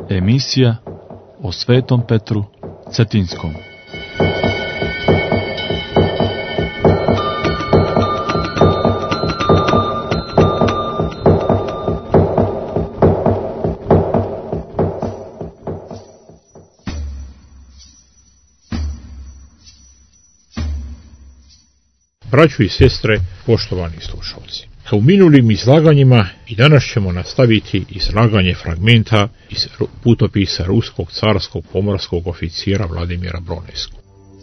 Emisija o Svetom Petru Cetinskom. Braćo i sestre, poštovani slušalci, kao u minulim izlaganjima i danas ćemo nastaviti izlaganje fragmenta iz putopisa ruskog carskog pomorskog oficira Vladimira Broneskog.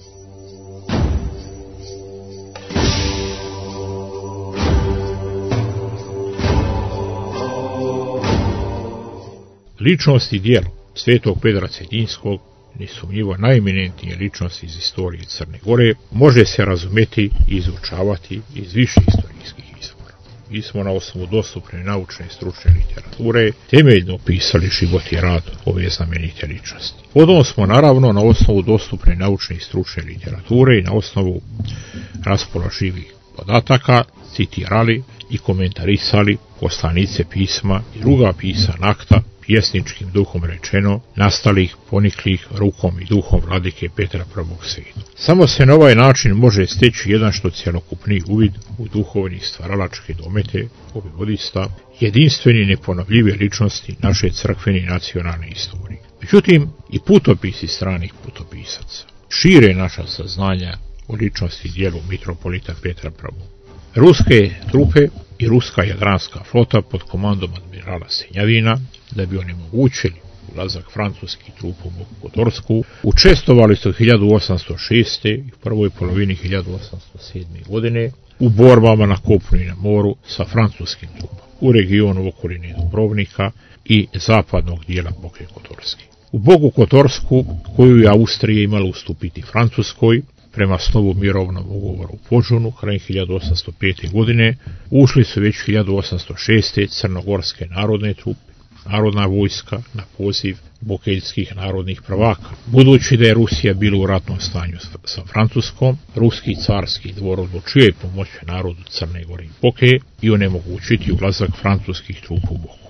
Ličnost i djelo Svetog Petra Cetinskog, nesumnjivo najeminentnije ličnosti iz istorije Crne Gore, može se razumjeti i izučavati iz više istorijskih izvora. Mi smo na osnovu dostupne naučne i stručne literature temeljno opisali život i rad ove znamenite ličnosti. Potom smo naravno na osnovu dostupne naučne i stručne literature i na osnovu raspoloživih podataka citirali i komentarisali poslanice pisma i druga pisana akta, pjesničkim duhom rečeno, nastalih poniklih rukom i duhom vladike Petra I. Sveta. Samo se na ovaj način može steći jedan što cjelokupni uvid u duhovni stvaralačke domete vojvodista, jedinstveni neponovljive ličnosti naše crkvene i nacionalne istorije. Međutim, i putopisi stranih putopisaca šire naša saznanja o ličnosti i djelu mitropolita Petra I. Ruske trupe i ruska jadranska flota pod komandom admirala Senjavina, da bi onemogućili ulazak francuskih trupa u Boku Kotorsku, učestvovali su 1806. i u prvoj polovini 1807. godine u borbama na kopnu i na moru sa francuskim trupama u regionu okoline Dubrovnika i zapadnog dijela Boke Kotorske. U Boku Kotorsku, koju je Austrija imala ustupiti Francuskoj, prema slovu mirovnom ugovoru u Požunu, krajem 1805. godine, ušli su već 1806. crnogorske narodne trupe, narodna vojska na poziv bokeljskih narodnih prvaka. Budući da je Rusija bila u ratnom stanju sa Francuskom, ruski carski dvor odlučio je pomoći narodu Crne Gore i Boke i onemogućiti ulazak francuskih trupa u Boku.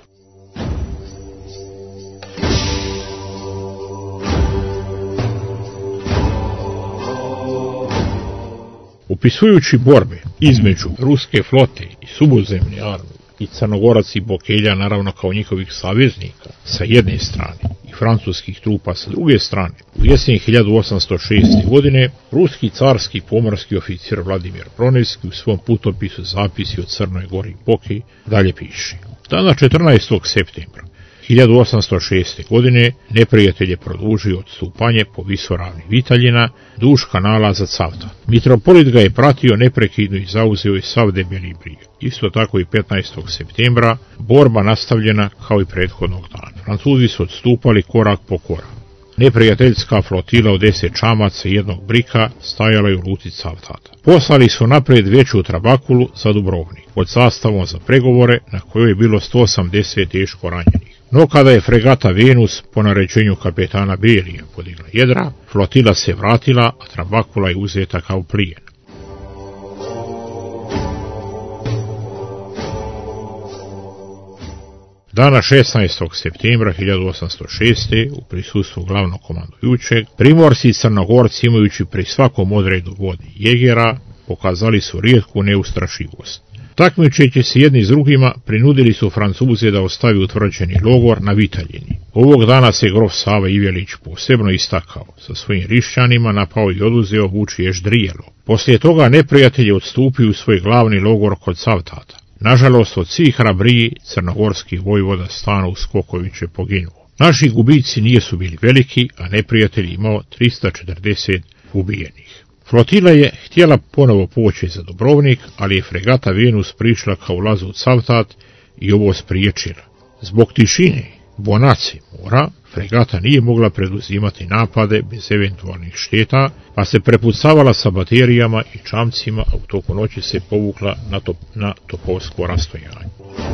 Upisujući borbe između ruske flote i subozemne armije i Crnogorac i Bokelja, naravno kao njihovih saveznika sa jedne strane i francuskih trupa sa druge strane, u jesen 1806. godine ruski carski pomorski oficir Vladimir Broneski u svom putopisu Zapisi o Crnoj Gori i Boki dalje piše: dana 14. septembra 1806. godine neprijatelj je produžio odstupanje po visoravni Vitaljina duž kanala za Cavtat. Mitropolit ga je pratio neprekidno i zauzeo je sav debeli brijeg. Isto tako i 15. septembra borba nastavljena kao i prethodnog dana. Francuzi su odstupali korak po korak. Neprijateljska flotila od 10 čamaca i jednog brika stajala je u luci Cavtata. Poslali su naprijed veću trabakulu za Dubrovnik pod sastavom za pregovore na kojoj je bilo 180 teško ranjenih. No kada je fregata Venus po naređenju kapetana Berija podigla jedra, flotila se vratila, a trabakula je uzeta kao plijen. Dana 16. septembra 1806. u prisustvu glavnog komandujućeg, Primorci i Crnogorci, imajući pri svakom odredu vodi jegera, pokazali su rijetku neustrašivost. Takmičeći se jedni s drugima, prinudili su Francuze da ostavi utvrđeni logor na Vitaljini. Ovog dana se grof Sava Ivjelić posebno istakao, sa svojim rišćanima napao i oduzeo vučije ždrijelo. Poslije toga neprijatelj je odstupio u svoj glavni logor kod Cavtata. Nažalost, od svih hrabriji crnogorskih vojvoda Stano Skoković je poginuo. Naši gubici nisu bili veliki, a neprijatelj imao 340 ubijenih. Flotila je htjela ponovo poći za Dubrovnik, ali je fregata Venus prišla ka ulazu u Cavtat i ovo spriječila. Zbog tišine, bonace mora, fregata nije mogla preduzimati napade bez eventualnih šteta, pa se prepucavala sa baterijama i čamcima, a u toku noći se povukla na topovsko rastojanje.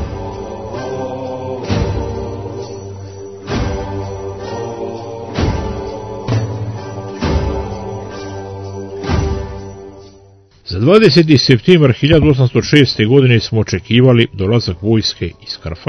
Za 20. septembar 1806. godine smo očekivali dolazak vojske iz Krfa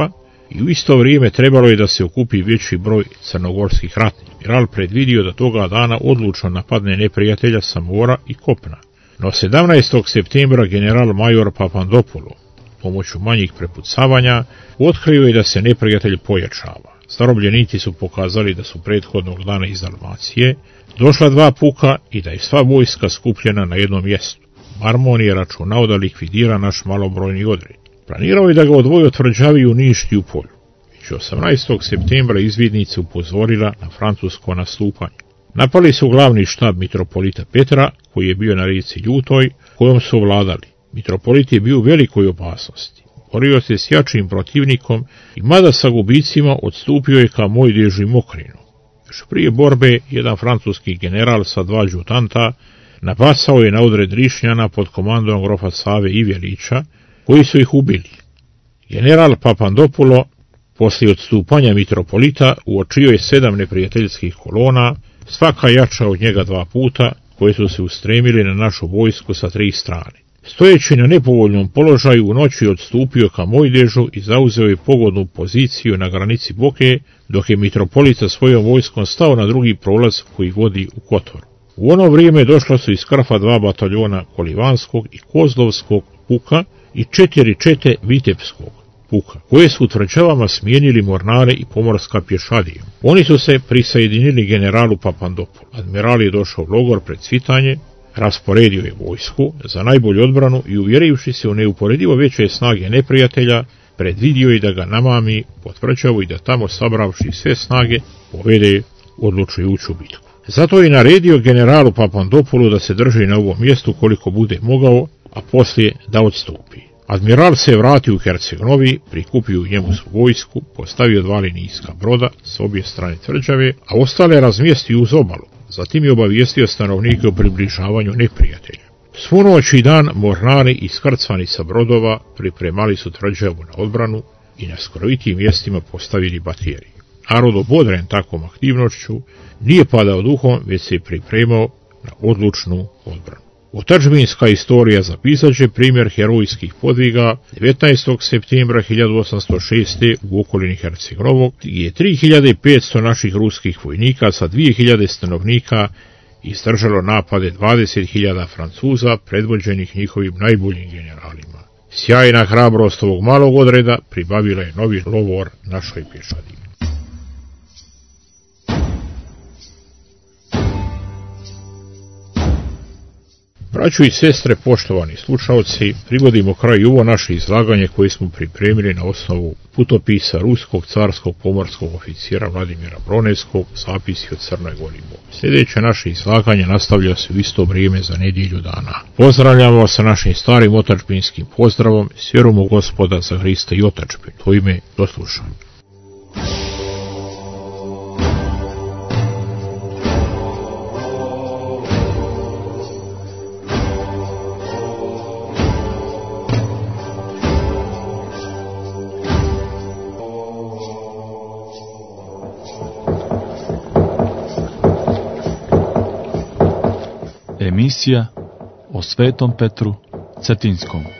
I u isto vrijeme trebalo je da se okupi veći broj crnogorskih ratnika. Admiral predvidio da toga dana odlučno napadne neprijatelja sa mora i kopna. No 17. septembra general major Papandopoulos, pomoću manjih prepucavanja, otkrio je da se neprijatelj pojačava. Zarobljenici su pokazali da su prethodnog dana iz Dalmacije došla 2 puka i da je sva vojska skupljena na jednom mjestu. Marmon je računao da likvidira naš malobrojni odred. Planirao je da ga odvoji od tvrđavi i uništi u polju. Već 18. septembra izvidnice upozorila na francusko nastupanje. Napali su glavni štab mitropolita Petra, koji je bio na rijeci Ljutoj, kojom su ovladali. Mitropolit je bio u velikoj opasnosti. Borio se s jačim protivnikom i mada sa gubicima odstupio je ka Mojdežu i Mokrinu. Još prije borbe jedan francuski general sa 2 adjutanta napasao je na odred Rišnjana pod komandom grofa Save Ivjelića, koji su ih ubili. General Papandopoulos, poslije odstupanja mitropolita, uočio je 7 neprijateljskih kolona, svaka jača od njega 2 puta, koje su se ustremili na našu vojsku sa 3 strane. Stojeći na nepovoljnom položaju, u noći odstupio ka Mojdežu i zauzeo je pogodnu poziciju na granici Boke, dok je mitropolit sa svojom vojskom stao na drugi prolaz koji vodi u Kotor. U ono vrijeme došla su iz Krfa 2 bataljona Kolivanskog i Kozlovskog puka i 4 čete Vitebskog puka, koje su u tvrđavama smijenili mornare i pomorska pješadija. Oni su se prisajedinili generalu Papandopoulos. Admiral je došao u logor pred Cvitanje, rasporedio je vojsku za najbolju odbranu i uvjerivši se u neuporedivo veće snage neprijatelja, predvidio je da ga namami po tvrđavu i da tamo, sabravši sve snage, povede odlučujuću bitku. Zato je naredio generalu Papandopoulosu da se drži na ovom mjestu koliko bude mogao, a poslije da odstupi. Admiral se vratio u Herceg-Novi, prikupio u njemu su vojsku, postavio 2 linijska broda s obje strane tvrđave, a ostale razmjestio uz obalu. Zatim je obavijestio stanovnike o približavanju neprijatelja. Svu noć i dan mornari iskrcani sa brodova pripremali su tvrđavu na odbranu i na skrovitim mjestima postavili baterije. Narod, obodren takvom aktivnošću, nije padao duhom, već se pripremao na odlučnu odbranu. Otadžbinska istorija zapisat će primjer herojskih podviga 19. septembra 1806. u okolini Herceg-Novog, gdje je 3500 naših ruskih vojnika sa 2000 stanovnika izdržalo napade 20.000 Francuza, predvođenih njihovim najboljim generalima. Sjajna hrabrost ovog malog odreda pribavila je novi lovor našoj pješadi. Braćo i sestre, poštovani slušalci, privodimo kraju ovo naše izlaganje koje smo pripremili na osnovu putopisa ruskog carskog pomorskog oficira Vladimira Bronevskog, zapisi o Crnoj Gori. Sljedeće naše izlaganje nastavlja se u isto vrijeme za nedjelju dana. Pozdravljamo vas sa našim starim otadžbinskim pozdravom, s vjerom u Gospoda za Hrista i otadžbinu. To ime, do slušanja. Emisija o Svetom Petru Cetinskom.